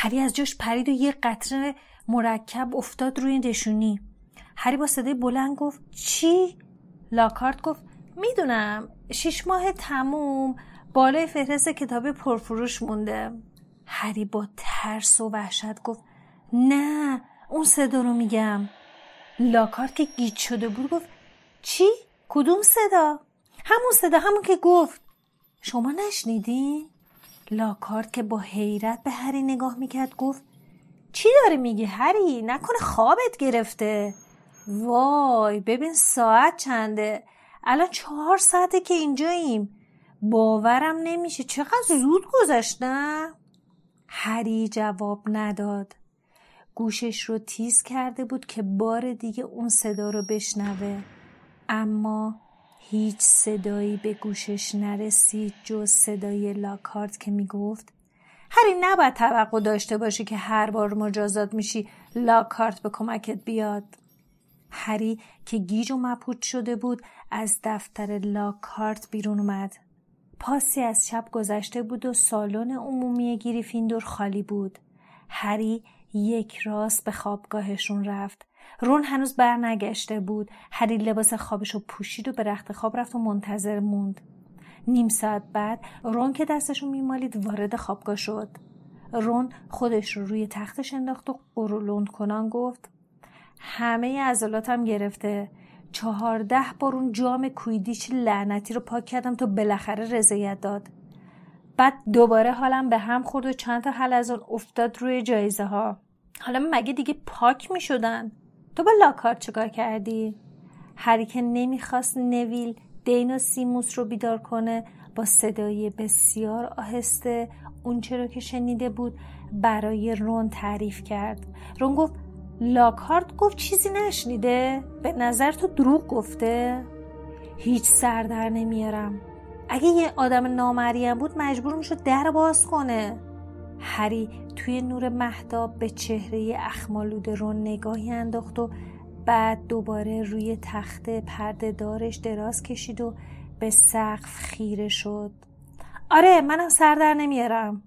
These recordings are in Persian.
هری از جاش پرید و یه قطره مرکب افتاد روی نشونی. هری با صدای بلند گفت چی؟ لاکارت گفت میدونم 6 ماه تموم بالای فهرست کتاب پرفروش مونده. هری با ترس و وحشت گفت نه اون صدا رو میگم. لاکارت که گیج شده بود گفت چی؟ کدوم صدا؟ همون صدا، همون که گفت. شما نشنیدین؟ لاکارت که با حیرت به هری نگاه میکرد گفت چی داری میگی هری؟ نکنه خوابت گرفته؟ وای ببین ساعت چنده؟ الان 4 ساعته که اینجاییم. باورم نمیشه چقدر زود گذشته. هری جواب نداد. گوشش رو تیز کرده بود که بار دیگه اون صدا رو بشنوه، اما هیچ صدایی به گوشش نرسید جز صدای لاکارت که میگفت هری نباید توقع داشته باشی که هر بار مجازات میشی لاکارت به کمکت بیاد. هری که گیج و مبهوت شده بود از دفتر لاکارت بیرون اومد. پاسی از شب گذشته بود و سالن عمومی گریفیندور خالی بود. هری یک راست به خوابگاهشون رفت. رون هنوز برنگشته بود. هری لباس خوابشو پوشید و به رخت خواب رفت و منتظر موند. نیم ساعت بعد رون که دستشو میمالید وارد خوابگاه شد. رون خودش رو روی تختش انداخت و قرولند کنان گفت همه عضلاتم گرفته. 14 بار اون جام کویدیچ لعنتی رو پاک کردم تا بالاخره رضایت داد. بعد دوباره حالم به هم خورد و چند تا حلزون افتاد روی جایزه ها. حالا مگه دیگه پاک می شدن؟ تو با لاکارت چیکار کردی؟ هری که نمیخواست نویل، دین و سیموس رو بیدار کنه با صدای بسیار آهسته اون چرا که شنیده بود برای رون تعریف کرد. رون گفت لاکارت گفت چیزی نشنیده؟ به نظر تو دروغ گفته؟ هیچ سر در نمیارم. اگه یه آدم نامرئی بود مجبور میشد در باز کنه. هری توی نور مهتاب به چهره اخمالود رون نگاهی انداخت و بعد دوباره روی تخت پرده دارش دراز کشید و به سقف خیره شد. آره منم سر در نمیارم.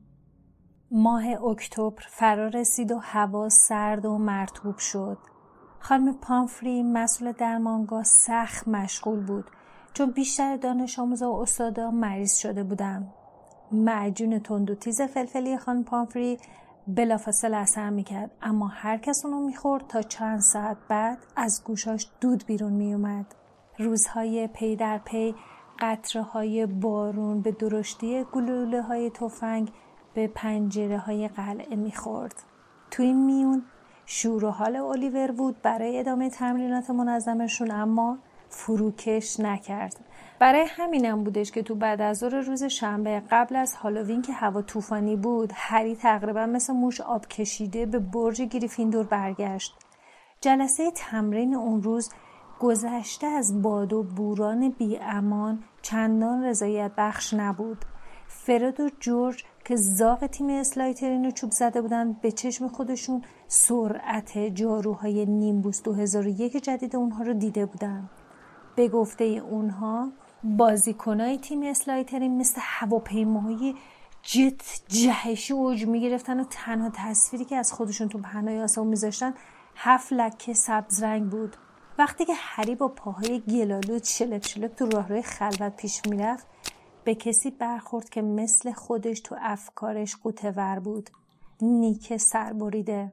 ماه اکتبر فرا رسید و هوا سرد و مرطوب شد. خانم پامفری مسئول درمانگاه سخت مشغول بود چون بیشتر دانش آموزا و استادا مریض شده بودن. معجون تند و تیز فلفلی خانم پامفری بلافاصله اثر میکرد، اما هر کس اونو میخورد تا چند ساعت بعد از گوشاش دود بیرون میومد. روزهای پی در پی قطره‌های بارون به درشتی گلوله‌های تفنگ به پنجره‌های قلعه میخورد. تو این میون شور و حال الیور وود برای ادامه تمرینات منظمشون اما فروکش نکرد. برای همینم بودش که تو بعد از ظهر روز شنبه قبل از هالووین که هوا طوفانی بود، هری تقریبا مثل موش آب کشیده به برج گریفیندور برگشت. جلسه تمرین اون روز گذشته از باد و بوران بی امان چندان رضایت بخش نبود. فرد و جورج که زاغ تیم اسلایترین رو چوب زده بودن به چشم خودشون سرعت جاروهای نیمبوس 2001 جدید اونها رو دیده بودن. به گفته اونها بازیکنای تیم اسلایترین مثل هواپیماهای جت جهشی اوج میگرفتن و تنها تصویری که از خودشون تو پهنای آسمون میذاشتن 7 لکه سبز رنگ بود. وقتی که هری با پاهای گلالود شلپ شلپ تو راهروی خلوت پیش میرفت به کسی برخورد که مثل خودش تو افکارش غوطه‌ور بود. نیک سربریده،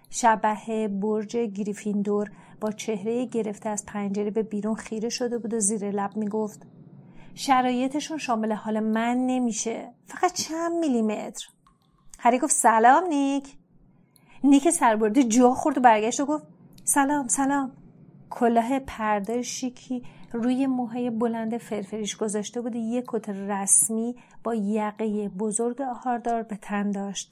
شبح برج گریفیندور با چهره گرفته از پنجره به بیرون خیره شده بود و زیر لب میگفت شرایطشون شامل حال من نمیشه، فقط چند میلیمتر. هری گفت سلام نیک. نیک سربریده جا خورد و برگشت و گفت سلام سلام. کلاه پرده شیکی روی موهای بلند فرفریش گذاشته بود و یک کت رسمی با یقه بزرگ آهاردار به تن داشت.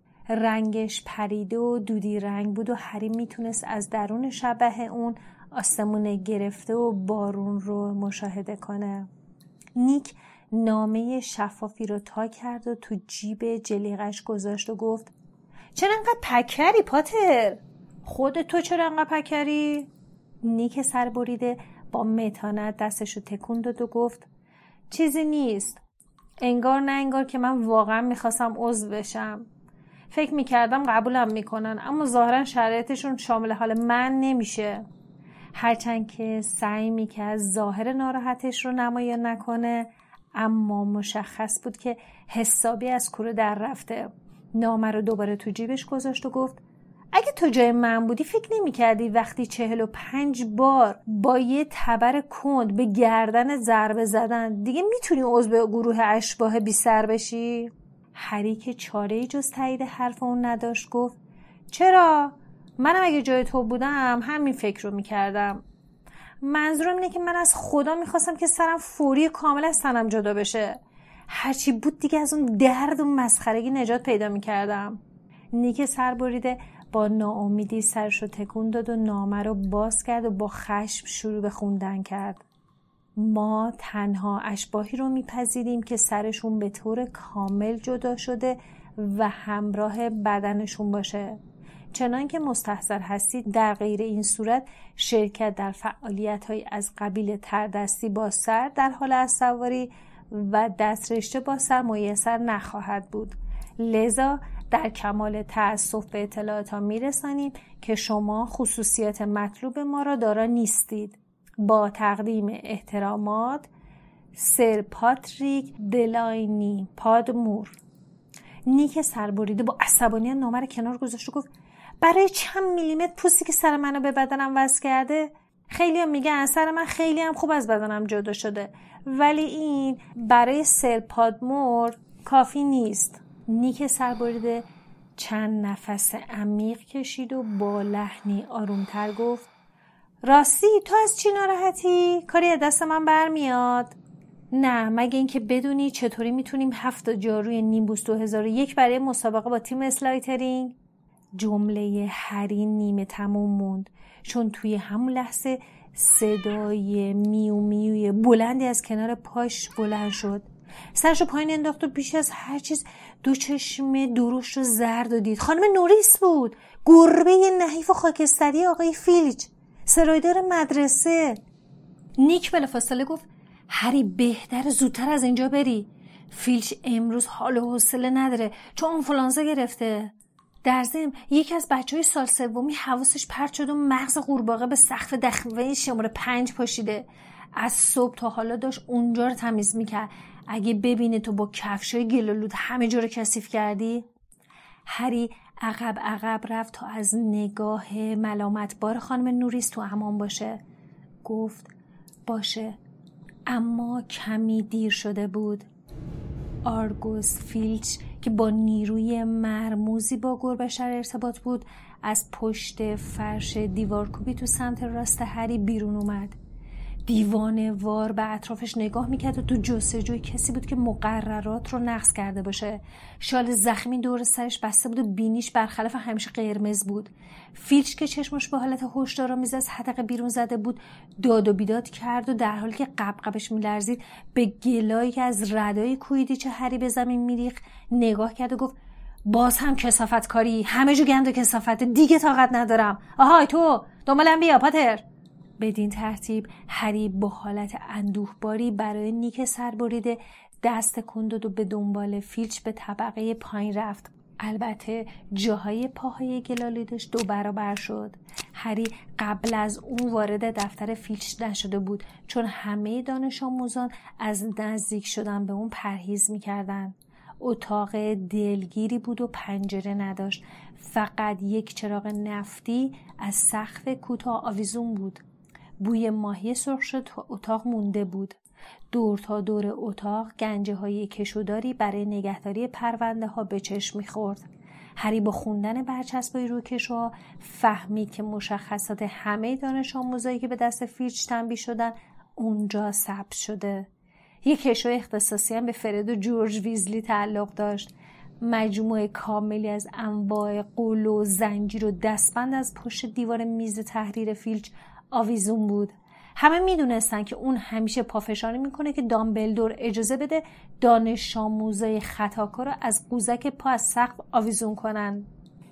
رنگش پریده و دودی رنگ بود و هری میتونست از درون شبح اون آسمون گرفته و بارون رو مشاهده کنه. نیک نامه شفافی رو تا کرد و تو جیب جلیقش گذاشت و گفت چرا انقدر پکری پاتر؟ خود تو چرا انقدر پکری؟ نیک سربریده با متانت دستشو تکون داد و گفت چیزی نیست. انگار نه انگار که من واقعا میخواستم عضو بشم. فکر میکردم قبولم میکنن، اما ظاهرا شرایطشون شامل حال من نمیشه. هرچند که سعی میکرد ظاهر ناراحتش رو نمایان نکنه، اما مشخص بود که حسابی از کوره در رفته. نامه رو دوباره تو جیبش گذاشت و گفت اگه تو جای من بودی فکر نمی‌کردی وقتی 45 بار با یه تبر کند به گردن ضربه زدن دیگه میتونی عضو گروه اشباح بی سر بشی؟ هری که چاره‌ای جز تایید حرف اون نداشت گفت چرا؟ منم اگه جای تو بودم همین فکر رو میکردم. منظورم اینه که من از خدا میخواستم که سرم فوری کامل از تنم جدا بشه. هرچی بود دیگه از اون درد و مسخرگی نجات پیدا میکردم. نیک سربریده با ناامیدی سرش رو تکون داد و نامه رو باز کرد و با خشم شروع به خوندن کرد. ما تنها اشباحی رو میپذیریم که سرشون به طور کامل جدا شده و همراه بدنشون باشه. چنان که مستحضر هستید در غیر این صورت شرکت در فعالیت‌های از قبیل تردستی با سر در حال اسواری و دسترشته با سر میسر نخواهد بود. لذا در کمال تأسف به اطلاعاتان میرسانیم که شما خصوصیات مطلوب ما را دارا نیستید. با تقدیم احترامات سر پاتریک دلاینی پادمور. نیک سربریده با عصبانیت نامه را کنار گذاشت و گفت برای چند میلیمتر پوستی که سر منو به بدنم وصل کرده؟ خیلی هم میگن سر من خیلی هم خوب از بدنم جدا شده، ولی این برای سر پادمور کافی نیست. نیک سربریده چند نفس عمیق کشید و با لحنی آرومتر گفت راستی تو از چی ناراحتی؟ کاری از دست من برمیاد؟ نه، مگه اینکه بدونی چطوری میتونیم 7 جاروی نیمبوس 2001 برای مسابقه با تیم اسلایترینگ؟ جمله هری نیمه تموم موند چون توی همون لحظه صدای میو میوی بلندی از کنار پاش بلند شد. سرشو پایین انداخت و بیش از هر چیز دو چشم درشت و زرد و دید. خانم نوریس بود، گربه نحیف و خاکستری آقای فیلچ، سرایدار مدرسه. نیک بلافاصله گفت هری بهتر زودتر از اینجا بری. فیلچ امروز حال و حوصله نداره چون آنفولانزا گرفته. در ضمن یکی از بچهای سال سومی حواسش پرت شد و مغز قورباغه به سقف دخمه شماره 5 پاشیده. از صبح تا حالا داشت اونجا رو تمیز میکرد. اگه ببینه تو با کفشای گلولود همه جا رو کثیف کردی. هری عقب رفت تا از نگاه ملامتبار خانم نوریس تو امان باشه. گفت باشه، اما کمی دیر شده بود. آرگوس فیلچ که با نیروی مرموزی با گربه‌شر ارتباط بود از پشت فرش دیوارکوبی تو سمت راست هری بیرون اومد. دیوانه وار به اطرافش نگاه میکرد و تو جستجوی کسی بود که مقررات رو نقض کرده باشه. شال زخمی دور سرش بسته بود و بینیش برخلاف همیشه قرمز بود. فیلچ که چشمش به حالت هشدارآمیز از حدقه بیرون زده بود داد و بیداد کرد و در حالی که قبقبش میلرزید به گلایی که از ردای کویدیچ هری به زمین میریخت نگاه کرد و گفت باز هم کثافت کاری، همه جو گند و کثافت، دیگه طاقت ندارم. آهای تو دنبالم بیا پاتر. بدین ترتیب هری با حالت اندوهباری برای نیک سربریده دست کند داد و به دنبال فیلچ به طبقه پایین رفت. البته جاهای پاهای گلالیدش 2 برابر شد. هری قبل از اون وارد دفتر فیلچ نشده بود چون همه دانش آموزان از نزدیک شدن به اون پرهیز می‌کردن. اتاق دلگیری بود و پنجره نداشت. فقط یک چراغ نفتی از سقف کوتاه آویزون بود. بوی ماهی سرخ شد تو اتاق مونده بود. دور تا دور اتاق گنجه های کشوداری برای نگهداری پرونده ها به چشم می‌خورد. هری با خوندن برچسبای روی کشوها فهمید که مشخصات همه دانش آموزایی که به دست فیلچ تنبیه شدن اونجا ثبت شده. یک کشو اختصاصی هم به فرد و جورج ویزلی تعلق داشت. مجموعه کاملی از انواع قول و زنجیر و دستبند از پشت دیوار میز تحریر فیلچ آویزون بود. همه میدونستن که اون همیشه پافشاری میکنه که دامبلدور اجازه بده دانش آموزای خطاکار رو از قوزک پا از سقف آویزون کنن.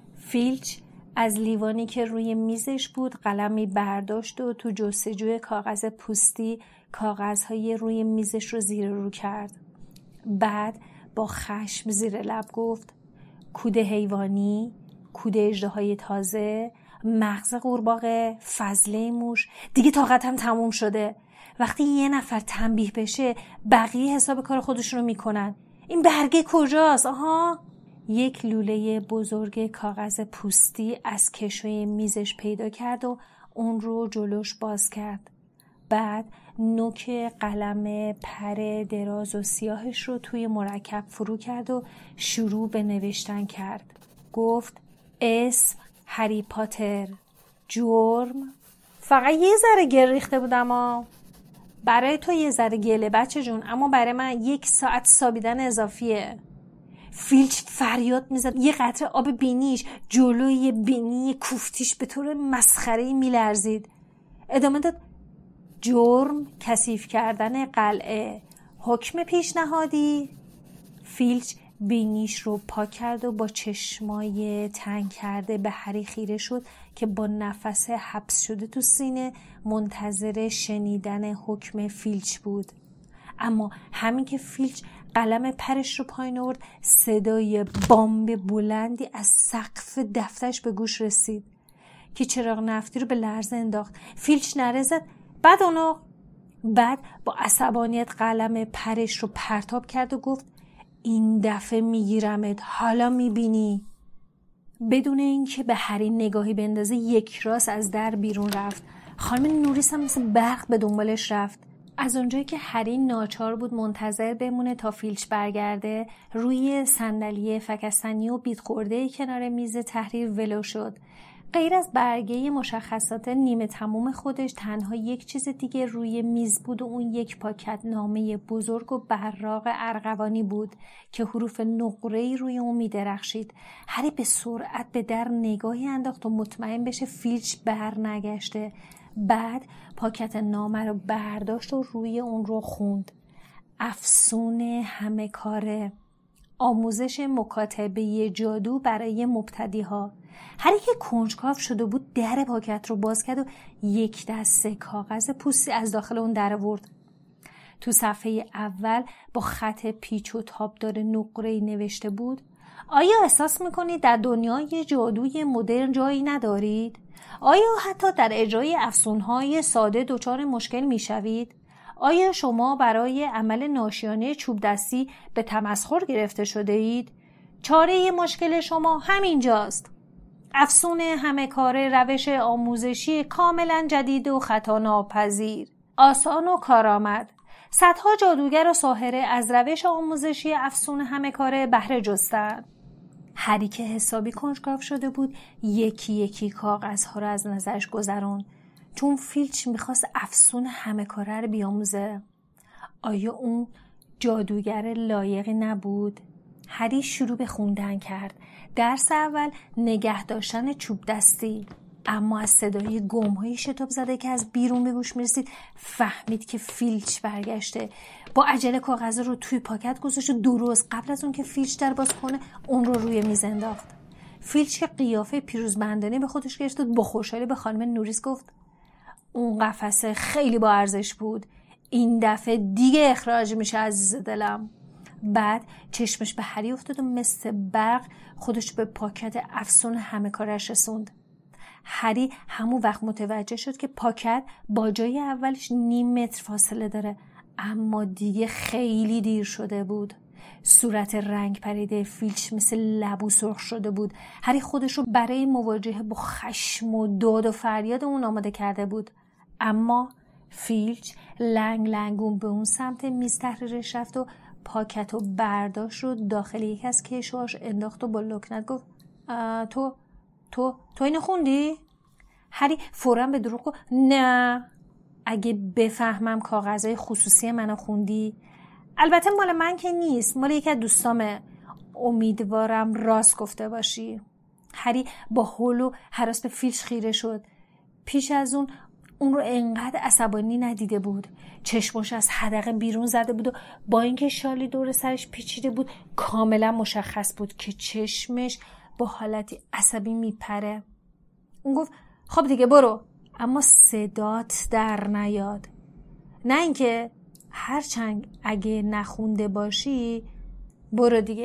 فیلچ از لیوانی که روی میزش بود قلمی برداشت و تو جستجوی کاغذ پوستی کاغذهای روی میزش رو زیر رو کرد. بعد با خشم زیر لب گفت کود حیوانی، کود اژدهای تازه، مغز قورباغه، فضله موش. دیگه طاقتم تموم شده. وقتی یه نفر تنبیه بشه بقیه حساب کار خودشون رو میکنن. این برگه کجاست؟ آها، یک لوله بزرگ کاغذ پوستی از کشوی میزش پیدا کرد و اون رو جلوش باز کرد. بعد نوک قلم پر دراز و سیاهش رو توی مرکب فرو کرد و شروع به نوشتن کرد. گفت اسم هری پاتر، جرم. فقط یه ذره گل ریخته بودم برای تو یه ذره گله بچه جون، اما برای من 1 ساعت سابیدن اضافیه. فیلچ فریاد میزد. یه قطره آب بینیش جلوی بینی کوفتیش به طور مسخره‌ای میلرزید. ادامه داد جرم کثیف کردن قلعه، حکم پیشنهادی. فیلچ بینیش رو پاک کرد و با چشمای تنگ کرده به هری خیره شد که با نفس حبس شده تو سینه منتظر شنیدن حکم فیلچ بود. اما همین که فیلچ قلم پرش رو پایین آورد صدای بامب بلندی از سقف دفترش به گوش رسید که چراغ نفتی رو به لرزه انداخت. فیلچ نره زد. بعد با عصبانیت قلم پرش رو پرتاب کرد و گفت این دفعه میگیرمت، حالا میبینی. بدون اینکه به هری نگاهی بندازه یک راست از در بیرون رفت. خانم نوریس هم مثل برق به دنبالش رفت. از اونجایی که هری ناچار بود منتظر بمونه تا فیلچ برگرده، روی صندلی فکستنی و بیت خورده کنار میز تحریر ولو شد. غیر از برگه مشخصات نیمه تموم خودش تنها یک چیز دیگه روی میز بود و اون یک پاکت نامه بزرگ و براق ارغوانی بود که حروف نقره‌ای روی اون می‌درخشید. هری به سرعت به در نگاهی انداخت و مطمئن بشه فیلچ برنگشته. بعد پاکت نامه رو برداشت و روی اون رو خوند. افسون همه کاره، آموزش مکاتبه جادو برای مبتدی‌ها. هری که کنجکاو شده بود در پاکت رو باز کرد و یک دسته کاغذ پوستی از داخل اون در آورد. تو صفحه اول با خط پیچ و تابدار نقره‌ای نوشته بود آیا احساس میکنید در دنیای جادوی مدرن جایی ندارید؟ آیا حتی در اجرای افسونهای ساده دچار مشکل میشوید؟ آیا شما برای عمل ناشیانه چوب دستی به تمسخر گرفته شده اید؟ چاره مشکل شما همینجاست. افسون همه کاره روش آموزشی کاملا جدید و خطا ناپذیر، آسان و کارآمد. صدها جادوگر و ساحره از روش آموزشی افسون همه کاره بهره جستند. هری که حسابی کنجکاو شده بود یکی یکی کاغذها رو از نظرش گذرون، چون فیلچ میخواست افسون همه کاره رو بیاموزه. آیا اون جادوگر لایقی نبود؟ هری شروع به خوندن کرد. درس اول نگه داشتن چوب دستی. اما از صدای گم‌های شتاب زده که از بیرون به گوش میرسید فهمید که فیلچ برگشته. با عجله کاغذ رو توی پاکت گذاشت و درست قبل از اون که فیلچ در باز کنه اون رو روی میز انداخت. فیلچ که قیافه پیروزمندانه به خودش گرفت و با خوشحالی به خانم نوریس گفت اون قفسه خیلی با ارزش بود، این دفعه دیگه اخراج میشه عزیز دلم. بعد چشمش به هری افتاد و مثل برق خودش به پاکت افسون همه کارش رسوند. هری همون وقت متوجه شد که پاکت با جای اولش 0.5 متر فاصله داره، اما دیگه خیلی دیر شده بود. صورت رنگ پریده فیلچ مثل لبو سرخ شده بود. هری خودش رو برای مواجهه با خشم و داد و فریاد اون آماده کرده بود، اما فیلچ لنگ لنگون به اون سمت میز تحریرش رفت و پاکت و برداشت رو داخل یک از کیشواش انداخت و با لکنت گفت تو اینو خوندی؟ هری فوراً به دروغ گفت نه، اگه بفهمم کاغذهای خصوصی منو خوندی. البته مال من که نیست، مال یکی از دوستامه. امیدوارم راست گفته باشی. هری با هول و هراس به فیلچ خیره شد. پیش از اون رو انقدر عصبانی ندیده بود. چشمش از حدقه بیرون زده بود و با اینکه شالی دور سرش پیچیده بود کاملا مشخص بود که چشمش با حالتی عصبی میپره. اون گفت خب دیگه برو، اما صدات در نیاد. نه اینکه هرچند اگه نخونده باشی برو دیگه،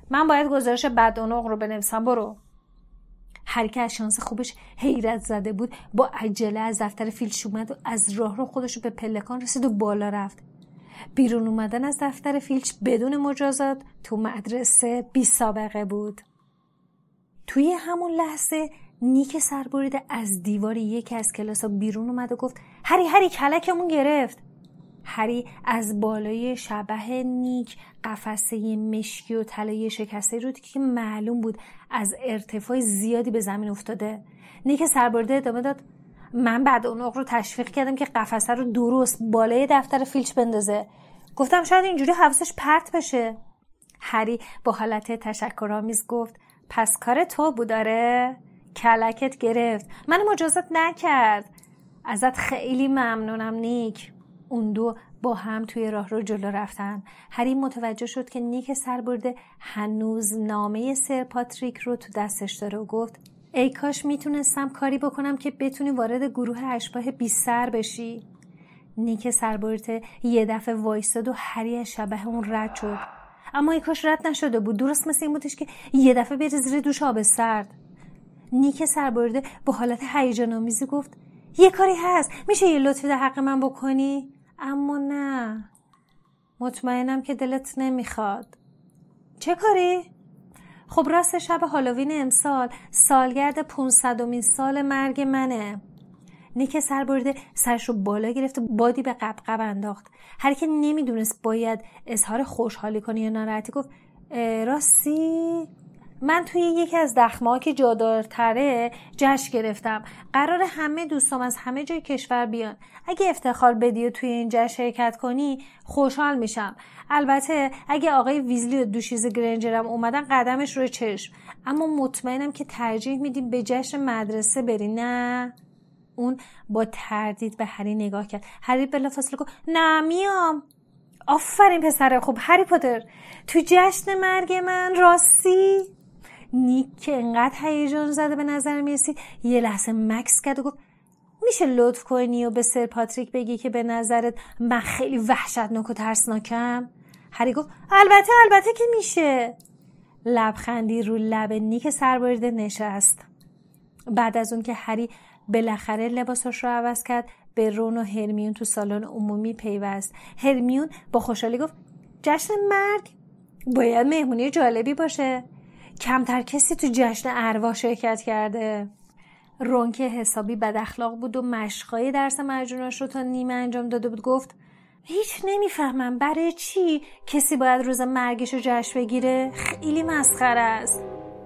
من باید گزارش بدعنق رو بنویسم، برو. هری که از شانس خوبش حیرت زده بود با عجله از دفتر فیلچ اومد و از راه رو خودش به پلکان رسید و بالا رفت. بیرون اومدن از دفتر فیلچ بدون مجازات تو مدرسه بی سابقه بود. توی همون لحظه نیک سربریده از دیوار یکی از کلاس‌ها بیرون اومد و گفت هری کلکمون گرفت. هری از بالای شبح نیک قفسه مشکی و طلایی شکسته رو که معلوم بود از ارتفاع زیادی به زمین افتاده. نیک سربریده ادامه داد من بدعنق رو تشویق کردم که قفسه رو درست بالای دفتر فیلچ بندازه. گفتم شاید اینجوری حواسش پرت بشه. هری با حالت تشکرآمیز گفت پس کار تو بود داره؟ کلکت گرفت، من مجازات نکرد. ازت خیلی ممنونم نیک. اون دو با هم توی راه رو جلو رفتن. هری متوجه شد که نیک سربرده هنوز نامه سر پاتریک رو تو دستش داره و گفت ای کاش میتونستم کاری بکنم که بتونی وارد گروه اشباح بی سر بشی. نیک سربرده یه دفعه وایساد و هری از شبح اون رد شد. اما ای کاش رد نشده بود. درست مثل این بودش که یه دفعه بره زیر دوش آب سرد. نیک سربرده با حالت هیجان‌آمیزی گفت یه کاری هست، میشه یه لطفی در حق من بکنی؟ اما نه، مطمئنم که دلت نمیخواد. چه کاری؟ خب راست شب هالووین امسال سالگرد 500مین سال مرگ منه. نیک سربرده سرش رو بالا گرفت و بادی به قبقب انداخت. هر کی نمیدونست باید اظهار خوشحالی کنه یا ناراحتی گفت راستی من توی یکی از دخمه‌ها که جادارتره جشن گرفتم. قرار همه دوستام از همه جای کشور بیان. اگه افتخار بدی و توی این جشن شرکت کنی خوشحال میشم. البته اگه آقای ویزلی و دوشیزه گرنجرم اومدن قدمش روی چشم. اما مطمئنم که ترجیح میدیم به جشن مدرسه بری. نه؟ اون با تردید به هری نگاه کرد. هری بلافاصله گفت نه میام. آفرین پسر خوب. هری پاتر تو جشن مرگ من راستی؟ نیک که انقدر هیجان زده به نظر میرسید یه لحظه مکث کرد و گفت میشه لطف کنی و به سر پاتریک بگی که به نظرت من خیلی وحشتناک و ترسناکم؟ هری گفت البته که میشه. لبخندی رو لب نیک سربریده نشست. بعد از اون که هری بالاخره لباسش رو عوض کرد به رون و هرمیون تو سالن عمومی پیوست. هرمیون با خوشحالی گفت جشن مرگ باید مهمونی جالبی باشه. کمتر کسی تو جشن ارواح شرکت کرده. رون که حسابی بد اخلاق بود و مشقای درس مجنوناش رو تا نیمه انجام داده بود گفت هیچ نمیفهمم برای چی کسی باید روز مرگش رو جشن بگیره؟ خیلی مسخره است.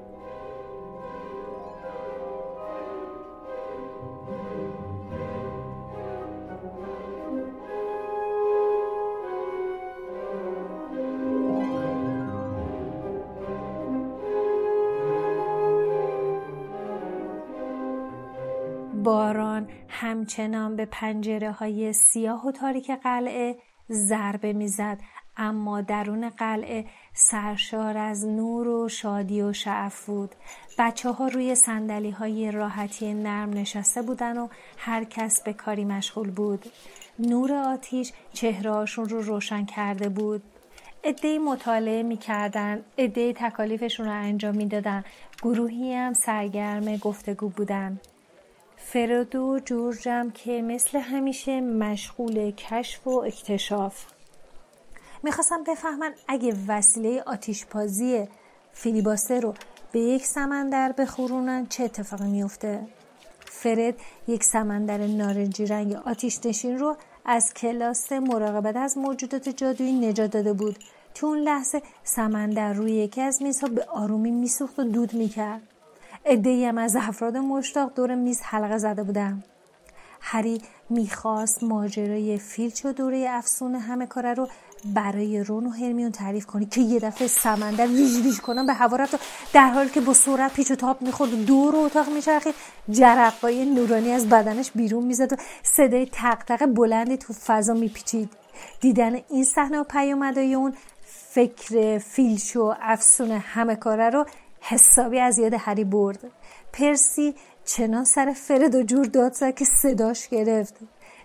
باران همچنان به پنجره‌های سیاه و تاریک قلعه ضربه می‌زد، اما درون قلعه سرشار از نور و شادی و شعف بود. بچه‌ها روی صندلی‌های راحتی نرم نشسته بودن و هر کس به کاری مشغول بود. نور آتش چهره‌هاشون رو روشن کرده بود. عده‌ای مطالعه می‌کردن، عده‌ای تکالیفشون رو انجام می‌دادن، گروهی هم سرگرم گفتگو بودن. فرد و جورجم که مثل همیشه مشغول کشف و اکتشاف. میخواستم بفهمن اگه وسیله آتش‌بازی فیلیباستر رو به یک سمندر بخورونن چه اتفاقی میفته. فرد یک سمندر نارنجی رنگ آتش نشین رو از کلاس مراقبت از موجودات جادویی نجات داده بود. تو اون لحظه سمندر روی یکی از میزها به آرومی میسوخت و دود میکرد. عده‌ای هم از افراد مشتاق دور میز حلقه زده بودن. هری میخواست ماجرای فیلچ و دوره افسون همه کاره رو برای رون و هرمیون تعریف کنی که یه دفعه سمندر ریج ریج کنن به هوا رفت و در حالی که با سرعت پیچ و تاب میخورد دور اتاق میچرخید جرقه‌های نورانی از بدنش بیرون میزد و صدای تق تق بلندی تو فضا میپیچید. دیدن این صحنه و پیامدهای اون فکر فیلچ و افسون همه کاره رو حسابی از یاد هری برد. پرسی چنان سر فرد و جور داد زد که صداش گرفت.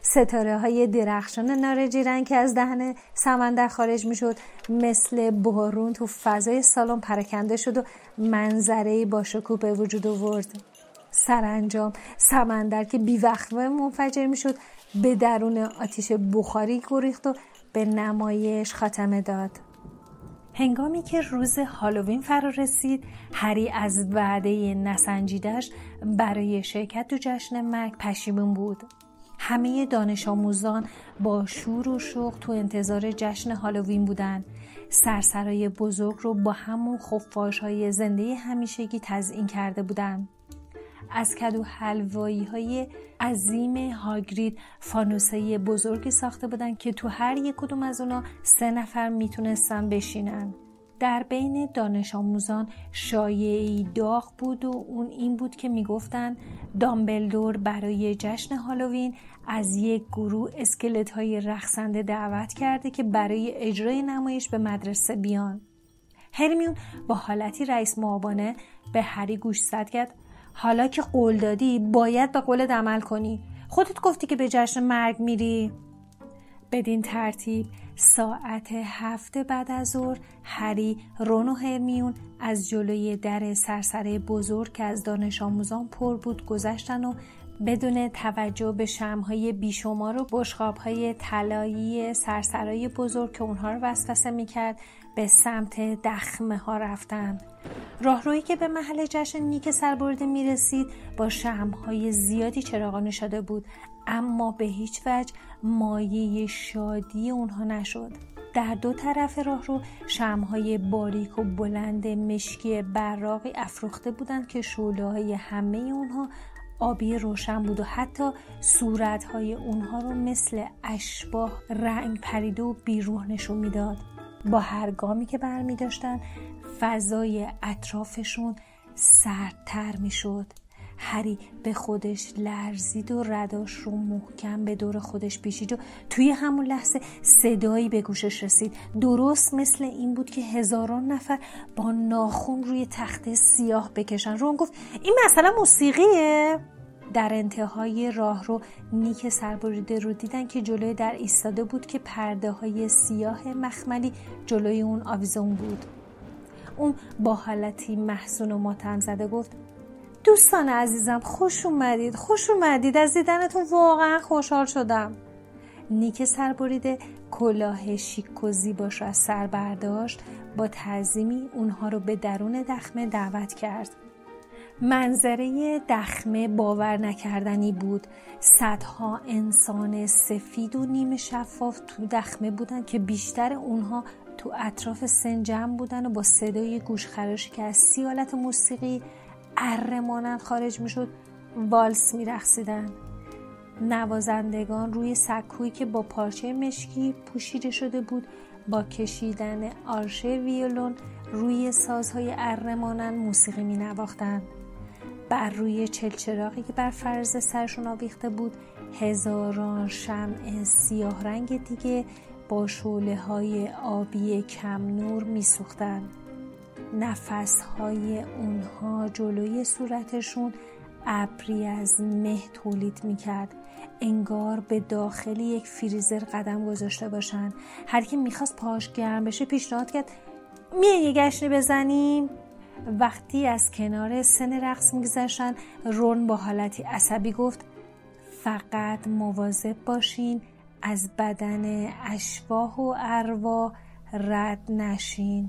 ستاره های درخشان نارنجی رنگ که از دهن سمندر خارج می شد مثل بارون تو فضای سالن پراکنده شد و منظره‌ای با شکوه به وجود آورد. سرانجام سمندر که بی‌وقفه منفجر می شد به درون آتش بخاری گریخت و به نمایش خاتمه داد. هنگامی که روز هالووین فرا رسید، هری از وعده نسنجیده‌اش برای شرکت تو جشن مرگ پشیمون بود. همه دانش آموزان با شور و شوق تو انتظار جشن هالووین بودن. سرسرای بزرگ رو با همون خفاش‌های زنده همیشگی تزیین کرده بودن. از کدو حلوایی های عظیم هاگرید فانوسه بزرگی ساخته بودن که تو هر یک کدوم از اونا 3 نفر میتونستن بشینن. در بین دانش آموزان شایعی داغ بود و اون این بود که میگفتن دامبلدور برای جشن هالووین از یک گروه اسکلت های رقصنده دعوت کرده که برای اجرای نمایش به مدرسه بیان. هرمیون با حالتی رئیس معاونه به هری گوشزد کرد: حالا که قول دادی باید به قولت عمل کنی. خودت گفتی که به جشن مرگ میری. بدین ترتیب ساعت 7 بعد از ظهر هری، رون و هرمیون از جلوی در سرسره بزرگ که از دانش آموزان پر بود گذشتن و بدون توجه به شمع‌های بیشمار و بشقاب‌های طلایی سرسرای بزرگ که اونها رو وسوسه می‌کرد به سمت دخمه ها رفتن. راهرویی که به محل جشن نیک سربرده می‌رسید با شمع‌های زیادی چراغانی شده بود، اما به هیچ وجه مایه شادی اونها نشد. در 2 طرف راهرو شمع‌های باریک و بلند مشکی براقی افروخته بودند که شعله‌های همه اونها آبی روشن بود و حتی صورت‌های اونها رو مثل اشباح رنگ پریده و بیروح نشون میداد. با هر گامی که برمی داشتن فضای اطرافشون سردتر می شد. هری به خودش لرزید و رداش رو محکم به دور خودش پیچید و توی همون لحظه صدایی به گوشش رسید. درست مثل این بود که هزاران نفر با ناخن روی تخت سیاه بکشن. رون گفت: این مثلا موسیقیه؟ در انتهای راه رو نیک سربریده رو دیدن که جلوی در ایستاده بود که پرده های سیاه مخملی جلوی اون آویزون بود. اون با حالتی محزون و ماتم زده گفت: دوستان عزیزم خوش اومدید، از دیدنتون واقعا خوشحال شدم. نیک سربریده کلاه شیک و زیباش رو از سر برداشت، با تعظیمی اونها رو به درون دخمه دعوت کرد. منظره دخمه باور نکردنی بود. صدها انسان سفید و نیمه شفاف تو دخمه بودن که بیشتر اونها تو اطراف سن جمع بودن و با صدای گوشخراشی که از 30 آلت موسیقی اره مانند خارج می شد والس می رقصیدن. نوازندگان روی سکویی که با پارچه مشکی پوشیده شده بود با کشیدن آرشه ویولون روی سازهای اره مانند موسیقی می نواختن. بر روی چلچراغی که بر فرز سرشون آویخته بود هزاران شمع سیاه رنگ دیگه با شعله‌های آبی کم نور می‌سوختن. نفس‌های اونها جلوی صورتشون ابری از مه تولید می‌کرد، انگار به داخل یک فریزر قدم گذاشته باشن. هر کی می‌خواست پاش گرم بشه پیشنهاد کرد: میای یه گشنی بزنیم؟ وقتی از کنار سن رقص می‌گذشتن رون با حالتی عصبی گفت: فقط مواظب باشین از بدن اشباح و ارواح رد نشین.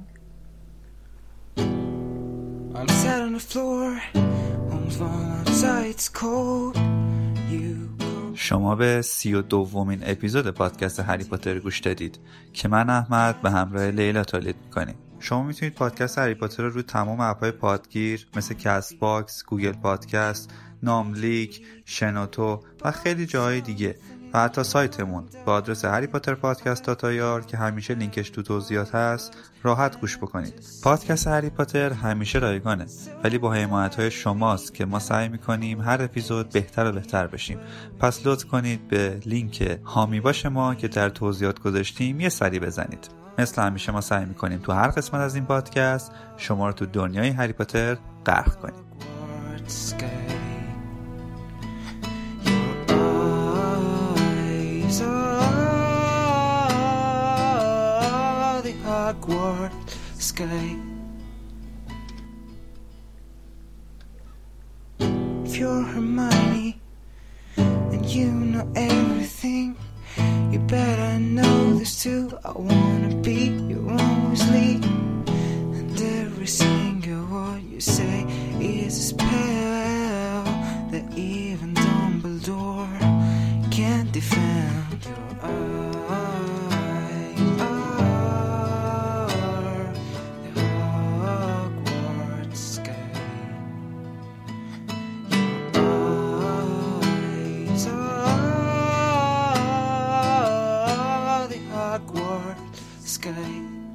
شما به 32مین اپیزود پادکست هری پاتر گوش دادید که من احمد به همراه لیلا تولید میکنیم. شما میتونید پادکست هری پاتر رو روی تمام اپ‌های پادگیر مثل کست باکس، گوگل پادکست، ناملیک، شنوتو و خیلی جاهای دیگه و حتی سایتمون با آدرس harrypotterpodcast.ir که همیشه لینکش تو توضیحات هست راحت گوش بکنید. پادکست هری پاتر همیشه رایگانه، ولی با حمایت‌های شماست که ما سعی می‌کنیم هر اپیزود بهتر و بهتر بشیم. پس لطف کنید به لینک حامی باش ما که در توضیحات گذاشتیم یه سری بزنید. مثل همیشه ما سعی می‌کنیم تو هر قسمت از این پادکست شما رو تو دنیای هری پاتر غرق کنیم. Hogwarts sky. If you're Hermione and you know everything, you better know this too. I wanna be your own Weasley, and every single word you say is a spell that even Dumbledore can't defend. Your eyes are the Hogwarts sky. Your eyes are the Hogwarts sky.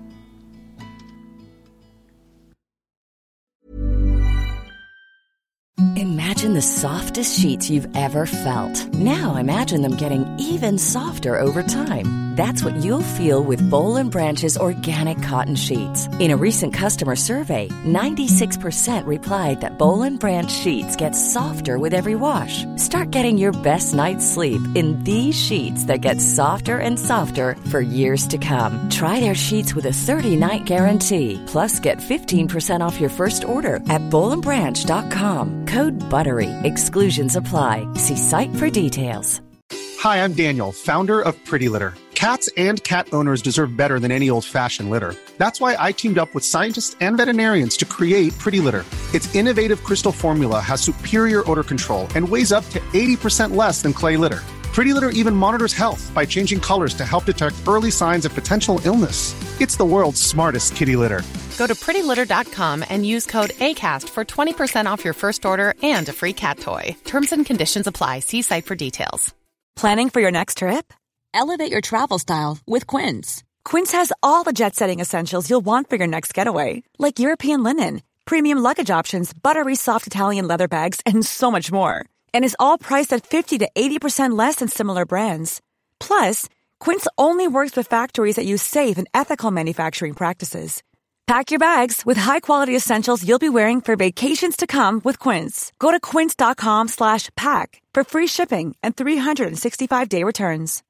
Imagine the softest sheets you've ever felt. Now imagine them getting even softer over time. That's what you'll feel with Boll & Branch's organic cotton sheets. In a recent customer survey, 96% replied that Boll & Branch sheets get softer with every wash. Start getting your best night's sleep in these sheets that get softer and softer for years to come. Try their sheets with a 30-night guarantee. Plus, get 15% off your first order at bollandbranch.com. Code BUTTERY. Exclusions apply. See site for details. Hi, I'm Daniel, founder of Pretty Litter. Cats and cat owners deserve better than any old-fashioned litter. That's why I teamed up with scientists and veterinarians to create Pretty Litter. Its innovative crystal formula has superior odor control and weighs up to 80% less than clay litter. Pretty Litter even monitors health by changing colors to help detect early signs of potential illness. It's the world's smartest kitty litter. Go to prettylitter.com and use code ACAST for 20% off your first order and a free cat toy. Terms and conditions apply. See site for details. Planning for your next trip? Elevate your travel style with Quince. Quince has all the jet-setting essentials you'll want for your next getaway, like European linen, premium luggage options, buttery soft Italian leather bags, and so much more. And is all priced at 50 to 80% less than similar brands. Plus, Quince only works with factories that use safe and ethical manufacturing practices. Pack your bags with high-quality essentials you'll be wearing for vacations to come with Quince. Go to quince.com/pack for free shipping and 365-day returns.